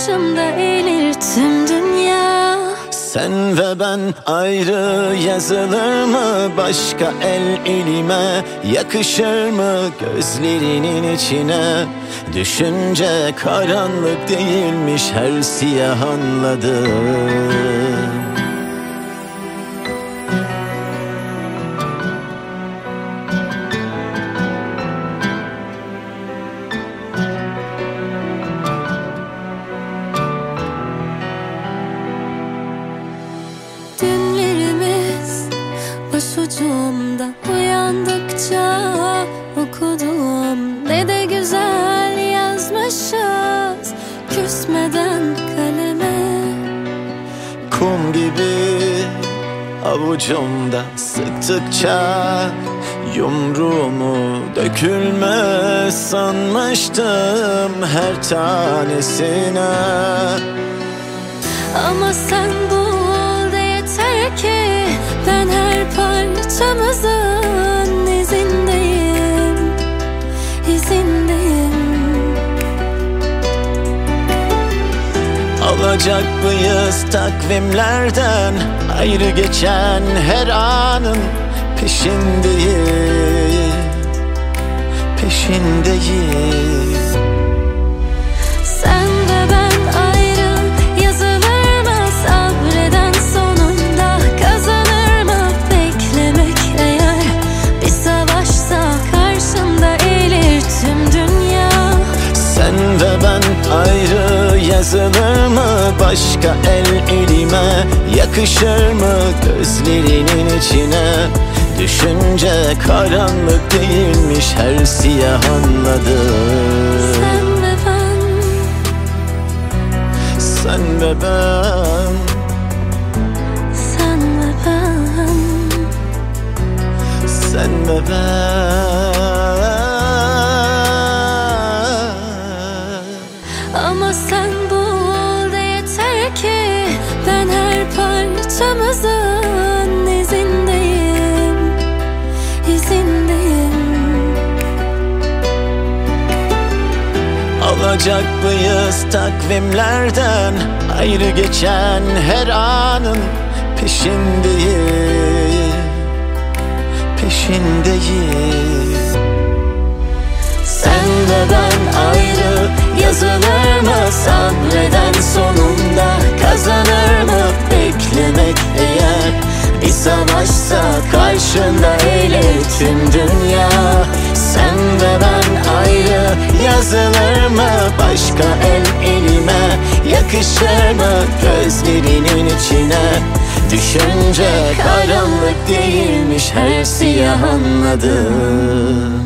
karşımda eğilir tüm dünya. Sen ve ben ayrı yazılır mı? Başka el elime yakışır mı? Gözlerinin içine düşünce karanlık değilmiş, her siyah anladım. Dünlerimiz başucumda, uyandıkça okudum. Ne de güzel yazmışız küsmeden kaleme. Kum gibi avucumda sıktıkça yumruğumu dökülmez sanmıştım her tanesine. Ama sen bul de yeter ki ben her parçamızın izindeyim, izindeyim. Alacaklıyız takvimlerden, ayrı geçen her anın peşindeyim, peşindeyim. Sen ve ben ayrı yazılır mı? Sabreden sonunda kazanır mı? Beklemek eğer bir savaşsa karşımda eğilir tüm dünya. Sen ve ben ayrı yazılır mı? Başka el elime yakışır mı? Gözlerinin içine düşünce karanlık değilmiş, her siyah anladım. Sen ve ben, sen ve ben, sen ve ben, sen ve ben. ama sen bul de yeter ki ben her parçamızın izindeyim, izindeyim. Alacaklıyız takvimlerden, ayrı geçen her anın peşindeyim, peşindeyim. Sen ve ben ayrı yazılır mı? Sabreden sonunda kazanır mı? Beklemek eğer bir savaşsa karşında eğilir tüm dünya. Sen ve ben ayrı yazılır mı? Başka el elime yakışır mı? Gözlerinin içine düşünce karanlık değilmiş, her siyah anladım.